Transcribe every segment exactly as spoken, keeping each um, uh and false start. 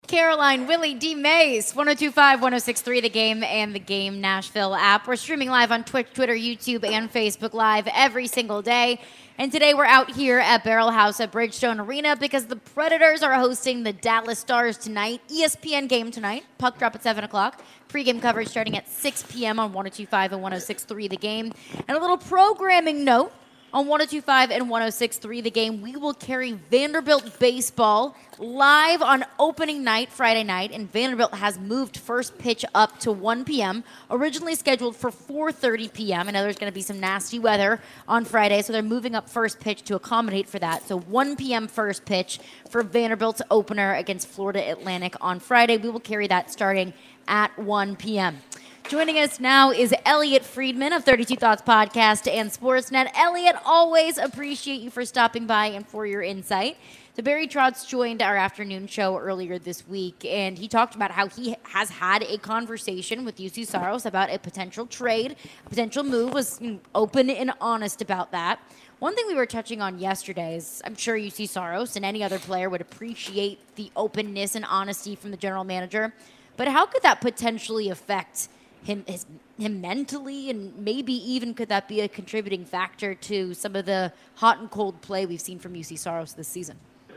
Caroline, Willie, D. Mays, one oh two point five, one oh six point three The Game and the Game Nashville app. We're streaming live on Twitch, Twitter, YouTube, and Facebook Live every single day. And today we're out here at Barrel House at Bridgestone Arena because the Predators are hosting the Dallas Stars tonight. E S P N game tonight. Puck drop at seven o'clock. Pre-game coverage starting at six p.m. on one oh two point five and one oh six point three The Game. And a little programming note. On one oh two point five and one oh six point three The Game, we will carry Vanderbilt baseball live on opening night, Friday night, and Vanderbilt has moved first pitch up to one p.m., originally scheduled for four thirty p.m. I know there's going to be some nasty weather on Friday, so they're moving up first pitch to accommodate for that. So one p.m. first pitch for Vanderbilt's opener against Florida Atlantic on Friday. We will carry that starting at one p.m. Joining us now is Elliotte Friedman of thirty-two Thoughts Podcast and Sportsnet. Elliotte, always appreciate you for stopping by and for your insight. So Barry Trotz joined our afternoon show earlier this week, and he talked about how he has had a conversation with U C Saros about a potential trade, a potential move, was open and honest about that. One thing we were touching on yesterday is I'm sure U C Saros and any other player would appreciate the openness and honesty from the general manager, but how could that potentially affect him his, him mentally, and maybe even could that be a contributing factor to some of the hot and cold play we've seen from U C Saros this season?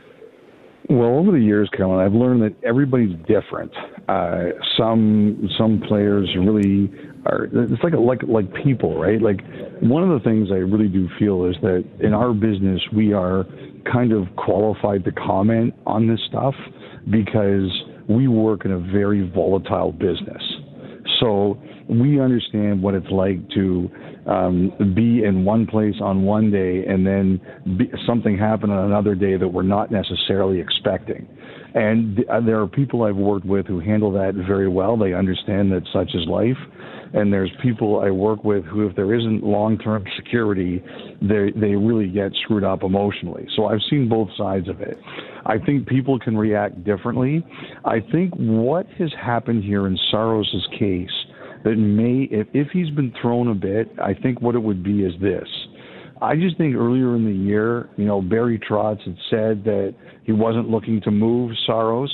Well, over the years, Caroline, I've learned that everybody's different. Uh, some some players really are. It's like like like people, right? Like one of the things I really do feel is that in our business we are kind of qualified to comment on this stuff because we work in a very volatile business. So we understand what it's like to um, be in one place on one day and then be, something happen on another day that we're not necessarily expecting. And th- there are people I've worked with who handle that very well. They understand that such is life. And there's people I work with who, if there isn't long-term security, they they really get screwed up emotionally. So I've seen both sides of it. I think people can react differently. I think what has happened here in Saros' case that may, if, if he's been thrown a bit, I think what it would be is this. I just think earlier in the year, you know, Barry Trotz had said that he wasn't looking to move Saros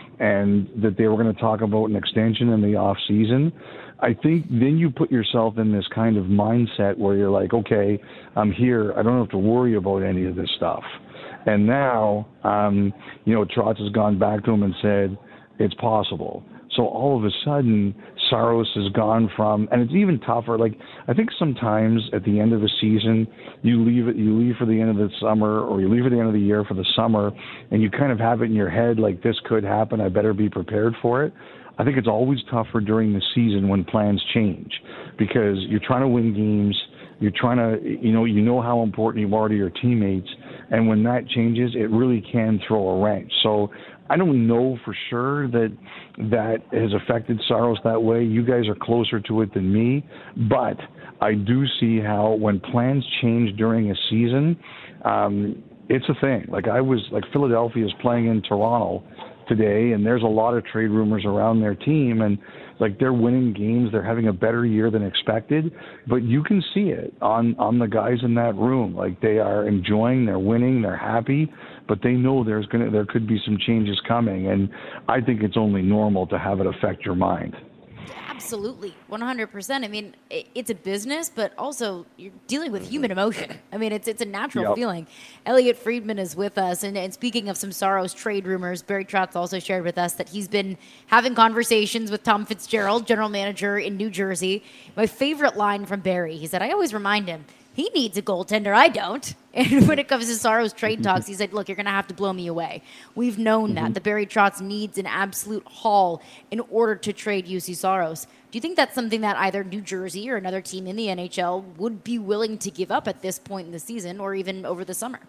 and that they were going to talk about an extension in the off season. I think then you put yourself in this kind of mindset where you're like, okay, I'm here. I don't have to worry about any of this stuff. And now, um, you know, Trotz has gone back to him and said, it's possible. So all of a sudden, Saros has gone from, and it's even tougher. Like, I think sometimes at the end of the season, you leave it, you leave for the end of the summer, or you leave at the end of the year for the summer, and you kind of have it in your head like this could happen. I better be prepared for it. I think it's always tougher during the season when plans change because you're trying to win games. You're trying to, you know, you know how important you are to your teammates. And when that changes, it really can throw a wrench. So I don't know for sure that that has affected Saros that way. You guys are closer to it than me. But I do see how when plans change during a season, um, it's a thing. Like I was, like Philadelphia is playing in Toronto today, and there's a lot of trade rumors around their team, and like they're winning games, they're having a better year than expected, but you can see it on on the guys in that room. Like they are enjoying, they're winning, they're happy, but they know there's gonna there could be some changes coming, and I think it's only normal to have it affect your mind. Absolutely, one hundred percent. I mean, it's a business, but also you're dealing with human emotion. I mean, it's it's a natural yep. feeling. Elliotte Friedman is with us, and, and speaking of some Saros trade rumors, Barry Trotz also shared with us that he's been having conversations with Tom Fitzgerald, general manager in New Jersey. My favorite line from Barry, he said, I always remind him, he needs a goaltender, I don't. And when it comes to Saros trade talks, he said, look, you're going to have to blow me away. We've known mm-hmm. that. The Barry Trotz needs an absolute haul in order to trade U C Saros. Do you think that's something that either New Jersey or another team in the N H L would be willing to give up at this point in the season or even over the summer?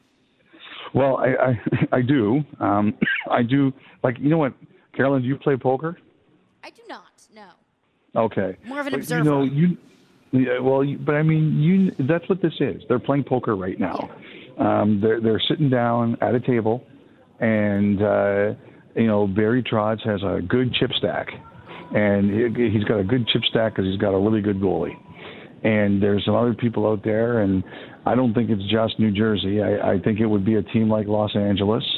Well, I I, I do. Um, I do. Like, you know what, Carolyn, do you play poker? I do not, no. Okay. More of an but, observer. You know, you... Yeah, well, but I mean, you, that's what this is. They're playing poker right now. Um, they're they're sitting down at a table, and uh, you know, Barry Trotz has a good chip stack, and he, he's got a good chip stack because he's got a really good goalie. And there's some other people out there, and I don't think it's just New Jersey. I, I think it would be a team like Los Angeles.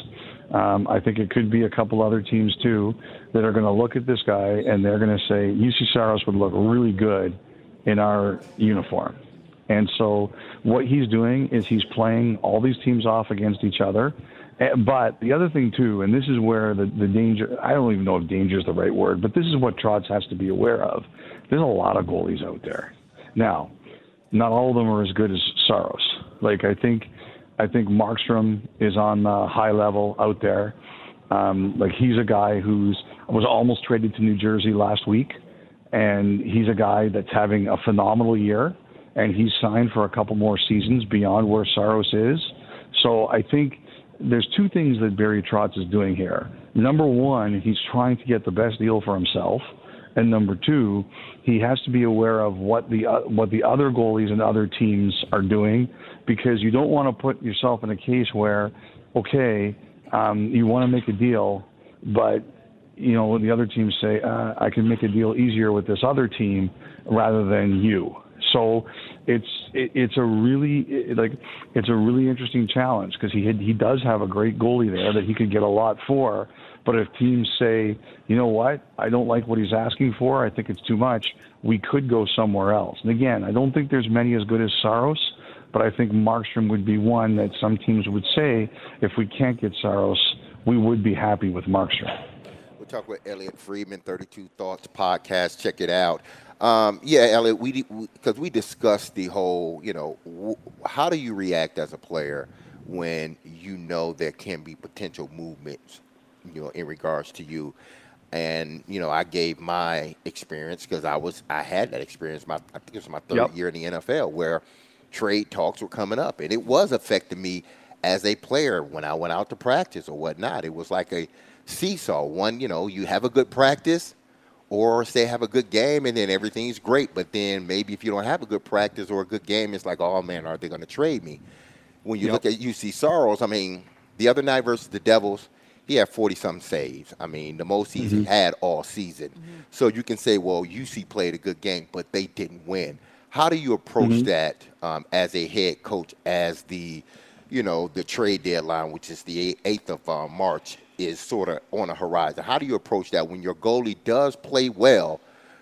Um, I think it could be a couple other teams too that are going to look at this guy and they're going to say, U C Saros would look really good in our uniform. And so what he's doing is he's playing all these teams off against each other. But the other thing too, and this is where the, the danger, I don't even know if danger is the right word, but this is what Trotz has to be aware of. There's a lot of goalies out there. Now, not all of them are as good as Saros. Like I think I think Markstrom is on the high level out there. Um, like he's a guy who's was almost traded to New Jersey last week, and he's a guy that's having a phenomenal year, and he's signed for a couple more seasons beyond where Saros is. So I think there's two things that Barry Trotz is doing here. Number one, he's trying to get the best deal for himself. And number two, he has to be aware of what the uh, what the other goalies and other teams are doing, because you don't want to put yourself in a case where, okay, um, you want to make a deal, but you know the other teams say, uh, I can make a deal easier with this other team rather than you. So it's it, it's a really it, like it's a really interesting challenge, because he had, he does have a great goalie there that he could get a lot for. But if teams say, you know what, I don't like what he's asking for, I think it's too much, we could go somewhere else. And again, I don't think there's many as good as Saros, but I think Markstrom would be one that some teams would say, if we can't get Saros, we would be happy with Markstrom. We'll talk with Elliotte Friedman, thirty-two Thoughts podcast. Check it out. Um, yeah, Elliotte, we because we, we discussed the whole, you know, w- how do you react as a player when you know there can be potential movements, you know, in regards to you. And, you know, I gave my experience because I was, I had that experience. My, I think it was my third yep. year in the N F L where trade talks were coming up, and it was affecting me as a player when I went out to practice or whatnot. It was like a seesaw. One, you know, you have a good practice or say have a good game and then everything's great. But then maybe if you don't have a good practice or a good game, it's like, oh man, are they going to trade me? When you yep. look at U C Saros, I mean, the other night versus the Devils, he had forty-something saves. I mean, the most he's mm-hmm. had all season. Mm-hmm. So you can say, well, U C played a good game, but they didn't win. How do you approach mm-hmm. that um, as a head coach, as the, you know, the trade deadline, which is the eighth of uh, March, is sort of on the horizon? How do you approach that when your goalie does play well,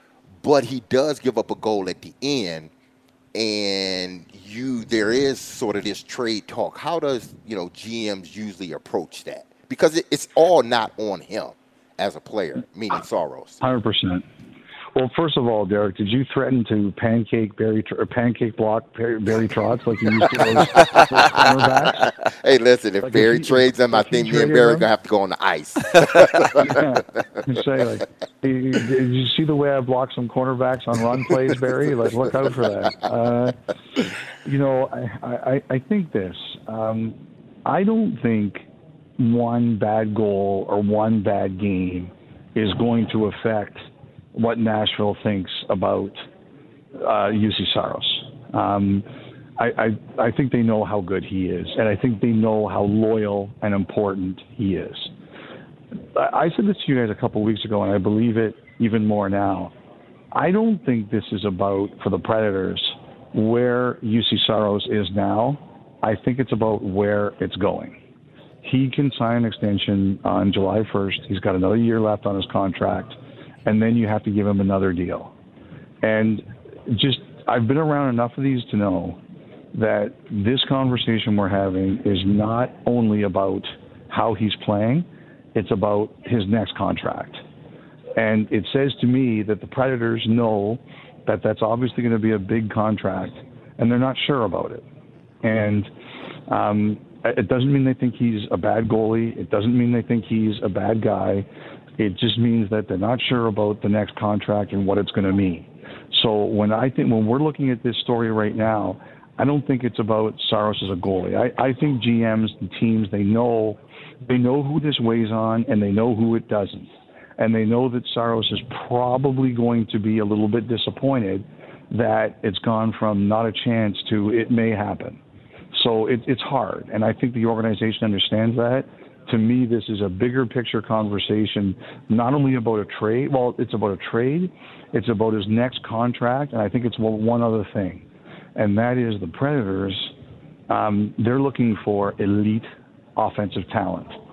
but he does give up a goal at the end, and you there is sort of this trade talk? How does, you know, G Ms usually approach that? Because it, it's all not on him as a player, meaning Saros. one hundred percent. Well, first of all, Derek, did you threaten to pancake Barry or pancake block Barry, Barry Trotz like you used to those, those cornerbacks? Hey, listen, if like Barry if he, trades him, I think me and Barry are going to have to go on the ice. yeah. Say, like, hey, did you see the way I blocked some cornerbacks on run plays, Barry? Like, look out for that. Uh, you know, I, I, I think this. Um, I don't think one bad goal or one bad game is going to affect what Nashville thinks about uh, U C Saros. Um, I, I, I think they know how good he is, and I think they know how loyal and important he is. I, I said this to you guys a couple of weeks ago, and I believe it even more now. I don't think this is about, for the Predators, where U C Saros is now. I think it's about where it's going. He can sign an extension on July first. He's got another year left on his contract, and then you have to give him another deal. And just, I've been around enough of these to know that this conversation we're having is not only about how he's playing, it's about his next contract. And it says to me that the Predators know that that's obviously going to be a big contract, and they're not sure about it. And um, it doesn't mean they think he's a bad goalie. It doesn't mean they think he's a bad guy. It just means that they're not sure about the next contract and what it's going to mean. So when I think when we're looking at this story right now, I don't think it's about Saros as a goalie. I, I think G Ms and teams, they know they know who this weighs on and they know who it doesn't. And they know that Saros is probably going to be a little bit disappointed that it's gone from not a chance to it may happen. So it, it's hard, and I think the organization understands that. To me, this is a bigger picture conversation, not only about a trade. Well, it's about a trade. It's about his next contract, and I think it's one other thing, and that is the Predators, um, they're looking for elite offensive talent.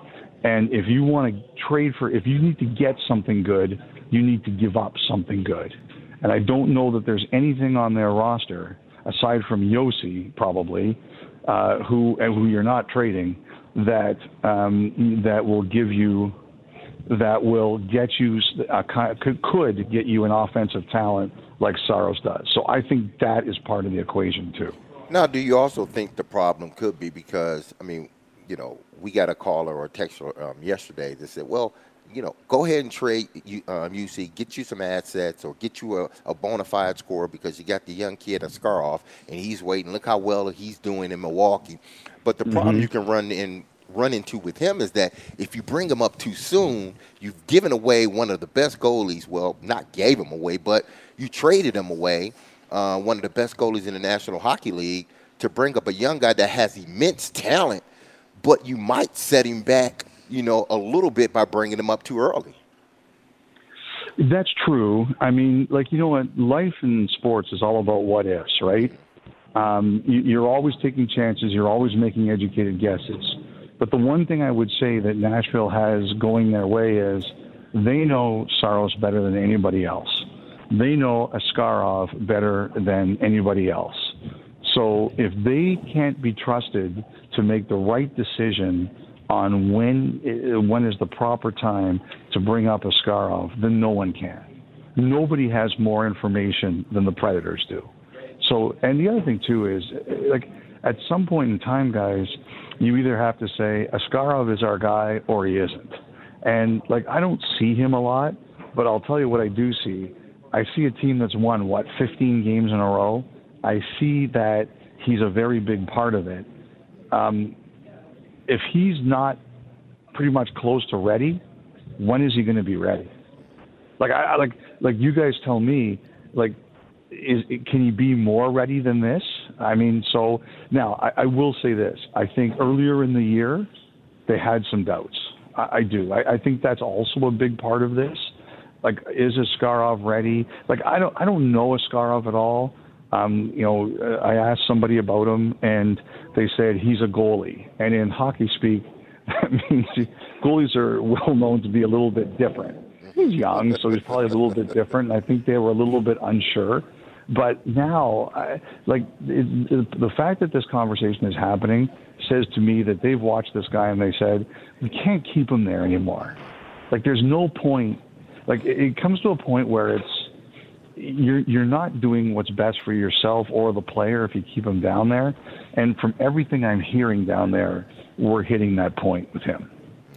And if you want to trade for, if you need to get something good, you need to give up something good. And I don't know that there's anything on their roster, aside from Yossi probably, uh, who who you're not trading, that um, that will give you, that will get you, a, could, could get you an offensive talent like Saros does. So I think that is part of the equation too. Now, do you also think the problem could be because, I mean, you know, we got a caller or a texter um, yesterday that said, well, you know, go ahead and trade um, U C, get you some assets or get you a, a bona fide scorer because you got the young kid, Askarov, and he's waiting. Look how well he's doing in Milwaukee. But the problem mm-hmm. you can run in run into with him is that if you bring him up too soon, you've given away one of the best goalies. Well, not gave him away, but you traded him away, uh, one of the best goalies in the National Hockey League, to bring up a young guy that has immense talent, but you might set him back, you know, a little bit by bringing him up too early. That's true. I mean, like, you know what? Life in sports is all about what ifs, right? Um, you, you're always taking chances. You're always making educated guesses. But the one thing I would say that Nashville has going their way is they know Saros better than anybody else. They know Askarov better than anybody else. So if they can't be trusted to make the right decision on when when is the proper time to bring up Askarov, then no one can. Nobody has more information than the Predators do. So, and the other thing too is, like, at some point in time, guys, you either have to say Askarov is our guy or he isn't. And like, I don't see him a lot, but I'll tell you what I do see. I see a team that's won, what, fifteen games in a row. I see that he's a very big part of it. Um, if he's not pretty much close to ready, when is he going to be ready? Like, I, I like, like you guys tell me, like, is can he be more ready than this? I mean, so now I, I will say this. I think earlier in the year, they had some doubts. I, I do. I, I think that's also a big part of this. Like, is Askarov ready? Like, I don't, I don't know Askarov at all. Um, you know, I asked somebody about him, and they said he's a goalie. And in hockey speak, that means goalies are well known to be a little bit different. He's young, so he's probably a little bit different. And I think they were a little bit unsure. But now, I, like, it, it, the fact that this conversation is happening says to me that they've watched this guy and they said, we can't keep him there anymore. Like, there's no point. Like, it, it comes to a point where it's, you're you're not doing what's best for yourself or the player if you keep him down there. And from everything I'm hearing down there, we're hitting that point with him.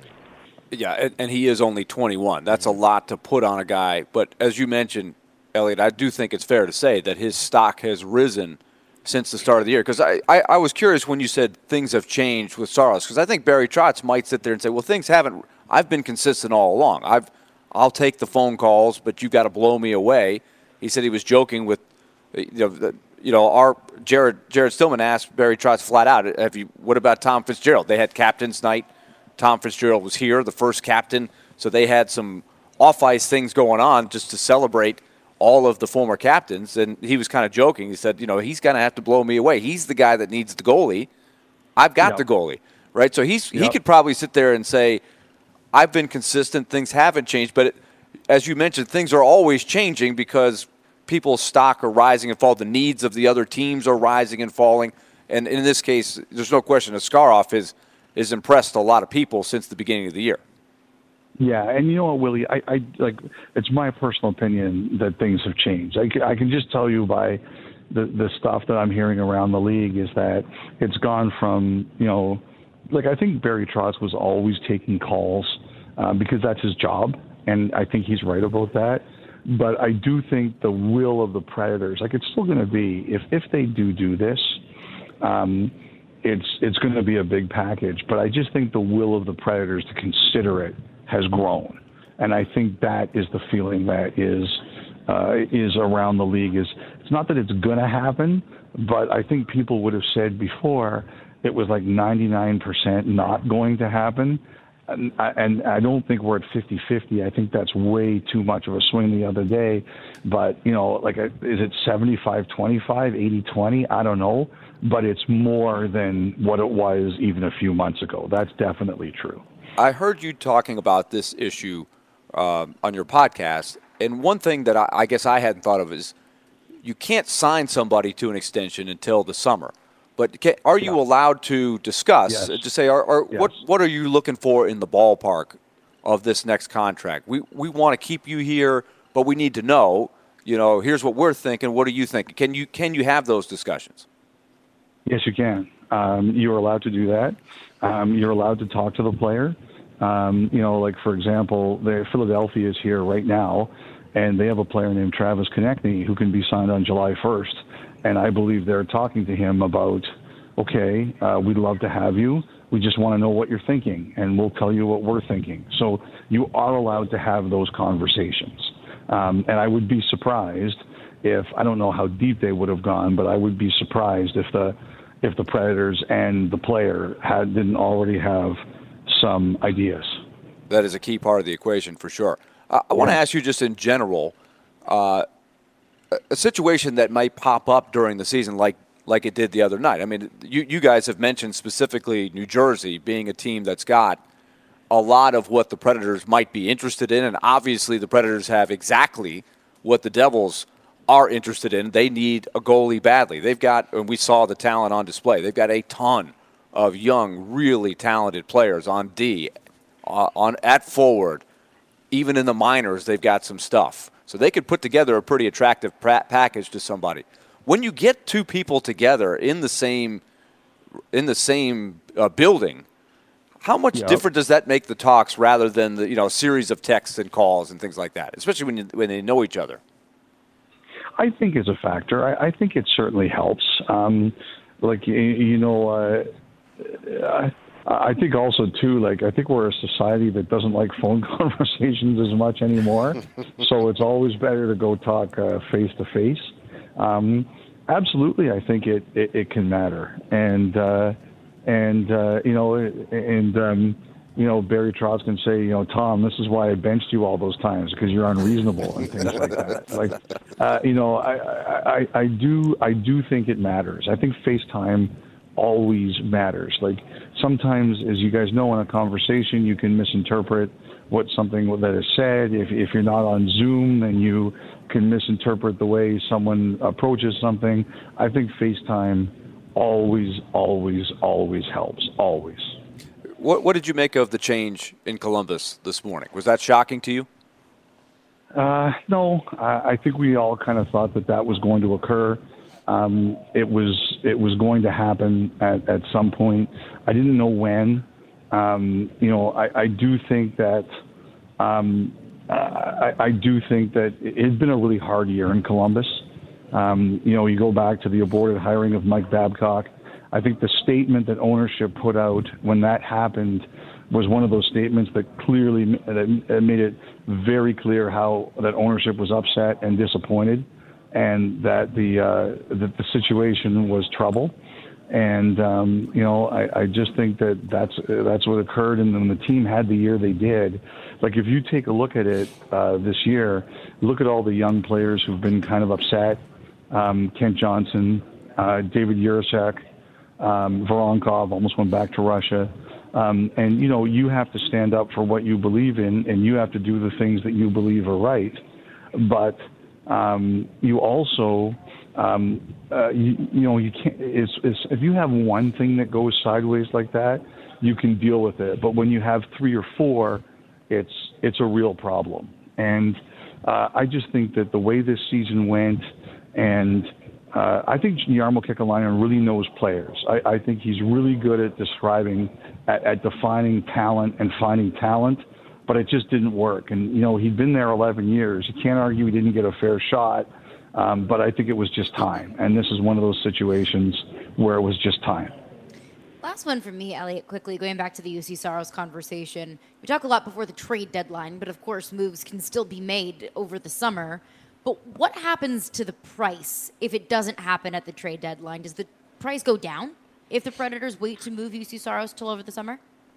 Yeah, and, and he is only twenty-one. That's a lot to put on a guy. But as you mentioned, Elliot, I do think it's fair to say that his stock has risen since the start of the year. Because I, I, I was curious when you said things have changed with Saros, because I think Barry Trotz might sit there and say, well, things haven't – I've been consistent all along. I've I'll take the phone calls, but you got to blow me away. He said he was joking with, you know, the, you know, our Jared Jared Stillman asked Barry Trotz flat out, "Have you? What about Tom Fitzgerald? They had captain's night. Tom Fitzgerald was here, the first captain, so they had some off-ice things going on just to celebrate all of the former captains." And he was kind of joking. He said, "You know, he's going to have to blow me away. He's the guy that needs the goalie. I've got yep. the goalie, right?" So he's yep. he could probably sit there and say, "I've been consistent. Things haven't changed," but. It, As you mentioned, things are always changing because people's stock are rising and falling. The needs of the other teams are rising and falling. And in this case, there's no question Askarov has, has impressed a lot of people since the beginning of the year. Yeah, and you know what, Willie? I, I like. It's my personal opinion that things have changed. I, I can just tell you by the, the stuff that I'm hearing around the league is that it's gone from, you know, like I think Barry Trotz was always taking calls uh, because that's his job. And I think he's right about that. But I do think the will of the Predators, like it's still going to be, if, if they do do this, um, it's it's going to be a big package. But I just think the will of the Predators to consider it has grown. And I think that is the feeling that is uh, is around the league. Is it's not that it's going to happen, but I think people would have said before it was like ninety-nine percent not going to happen. And I, and I don't think we're at fifty-fifty. I think that's way too much of a swing the other day. But, you know, like, is it seventy-five twenty-five, eighty twenty? I don't know. But it's more than what it was even a few months ago. That's definitely true. I heard you talking about this issue um, on your podcast, and one thing that I, I guess I hadn't thought of is you can't sign somebody to an extension until the summer. But can, are you Yeah. allowed to discuss, Yes. uh, to say, are, are, Yes. what what are you looking for in the ballpark of this next contract? We we want to keep you here, but we need to know, you know, here's what we're thinking. What are you thinking? Can you can you have those discussions? Yes, you can. Um, you're allowed to do that. Um, you're allowed to talk to the player. Um, you know, like, for example, the Philadelphia is here right now, and they have a player named Travis Konechny who can be signed on July first. And I believe they're talking to him about, okay, uh, we'd love to have you. We just want to know what you're thinking, and we'll tell you what we're thinking. So you are allowed to have those conversations. Um, and I would be surprised if, I don't know how deep they would have gone, but I would be surprised if the if the Predators and the player had didn't already have some ideas. That is a key part of the equation for sure. I, I want to ask you just in general, uh, a situation that might pop up during the season like like it did the other night. I mean, you, you guys have mentioned specifically New Jersey being a team that's got a lot of what the Predators might be interested in, and obviously the Predators have exactly what the Devils are interested in. They need a goalie badly. They've got, and we saw the talent on display, they've got a ton of young, really talented players on D, uh, on at forward. Even in the minors, they've got some stuff. So they could put together a pretty attractive pra- package to somebody. When you get two people together in the same in the same uh, building, how much Yep. different does that make the talks rather than the you know series of texts and calls and things like that, especially when you, when they know each other? I think is a factor. I, I think it certainly helps. Um, like you, you know, uh, I, I think also too. Like I think we're a society that doesn't like phone conversations as much anymore. So it's always better to go talk face to face. Absolutely, I think it, it, it can matter. And uh, and uh, you know, and um, you know, Barry Trotz can say, you know, Tom, this is why I benched you all those times because you're unreasonable and things like that. Like, uh, you know, I, I, I do I do think it matters. I think FaceTime always matters. Like sometimes, as you guys know, in a conversation, you can misinterpret what something that is said. If if you're not on Zoom, then you can misinterpret the way someone approaches something. I think FaceTime always, always, always helps. Always. What, what did you make of the change in Columbus this morning? Was that shocking to you? Uh, no, I, I think we all kind of thought that that was going to occur. Um, it was it was going to happen at, at some point. I didn't know when. Um, you know, I, I do think that um, I, I do think that it's been a really hard year in Columbus. Um, you know, you go back to the aborted hiring of Mike Babcock. I think the statement that ownership put out when that happened was one of those statements that clearly that made it very clear how that ownership was upset and disappointed, and that the uh, that the situation was trouble. And um, you know, I, I just think that that's that's what occurred. And when the team had the year they did, like if you take a look at it uh, this year, look at all the young players who've been kind of upset. Um, Kent Johnson, uh, David Jiricek, um, Voronkov almost went back to Russia. Um, and, you know, you have to stand up for what you believe in, and you have to do the things that you believe are right. But um, you also, um, uh, you, you know, you can't, it's, it's, if you have one thing that goes sideways like that, you can deal with it. But when you have three or four, it's, it's a real problem. And uh, I just think that the way this season went, and uh, I think Jarmo Kekalainen really knows players. I, I think he's really good at describing, at, at defining talent and finding talent, but it just didn't work. And, you know, he'd been there eleven years. You can't argue he didn't get a fair shot, um, but I think it was just time. And this is one of those situations where it was just time. Last one from me, Elliot, quickly, going back to the U C Saros conversation. We talk a lot before the trade deadline, but of course moves can still be made over the summer. But what happens to the price if it doesn't happen at the trade deadline? Does the price go down if the Predators wait to move U C Saros till over the summer?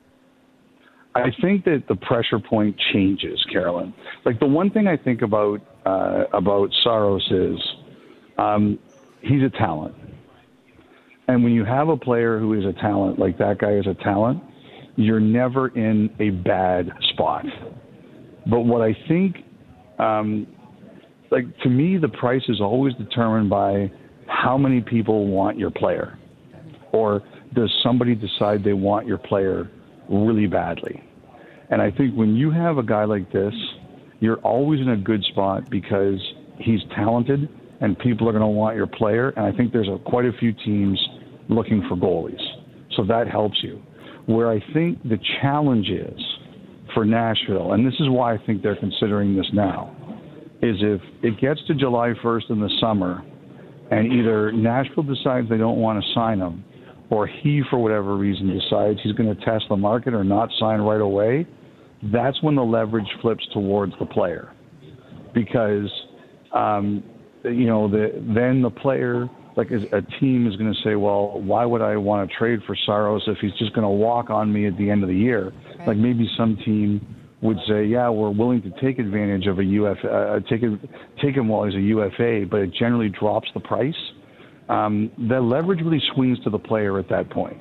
I think that the pressure point changes, Carolyn. Like the one thing I think about uh, about Saros is um, he's a talent. And when you have a player who is a talent, like that guy is a talent, you're never in a bad spot. But what I think, um, like to me, the price is always determined by how many people want your player, or does somebody decide they want your player really badly? And I think when you have a guy like this, you're always in a good spot because he's talented and people are going to want your player. And I think there's a, quite a few teams looking for goalies. So that helps you. Where I think the challenge is for Nashville, and this is why I think they're considering this now, is if it gets to July first in the summer and either Nashville decides they don't want to sign him, or he, for whatever reason, decides he's going to test the market or not sign right away, that's when the leverage flips towards the player. Because, um, you know, the, then the player, like a team is going to say, well, why would I want to trade for Saros if he's just going to walk on me at the end of the year? Right. Like maybe some team would say, yeah, we're willing to take advantage of a U F A, uh, take, a, take him while he's a U F A, but it generally drops the price. Um, the leverage really swings to the player at that point.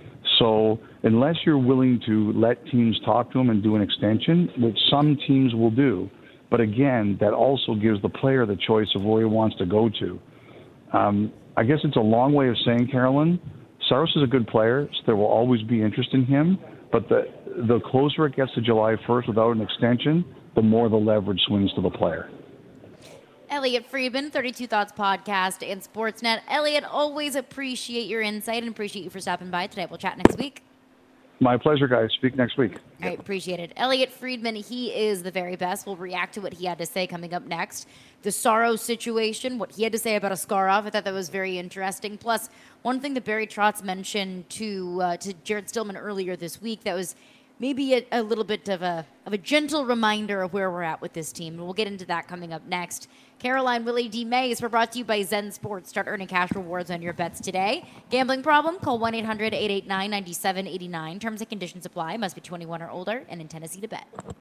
So unless you're willing to let teams talk to him and do an extension, which some teams will do, but again, that also gives the player the choice of where he wants to go to. Um, I guess it's a long way of saying, Carolyn, Saros is a good player, so there will always be interest in him, but the, the closer it gets to July first without an extension, the more the leverage swings to the player. Elliot Friedman, thirty-two Thoughts Podcast and Sportsnet. Elliot, always appreciate your insight and appreciate you for stopping by today. We'll chat next week. My pleasure, guys. Speak next week. All right, appreciate it. Elliot Friedman, he is the very best. We'll react to what he had to say coming up next. The Saros situation, what he had to say about Askarov. I thought that was very interesting. Plus, one thing that Barry Trotz mentioned to uh, to Jared Stillman earlier this week that was maybe a, a little bit of a of a gentle reminder of where we're at with this team. And we'll get into that coming up next. Caroline Willie D. Mays, we're brought to you by Zen Sports. Start earning cash rewards on your bets today. Gambling problem? Call one eight hundred eight eight nine nine seven eight nine. Terms and conditions apply. Must be twenty-one or older and in Tennessee to bet.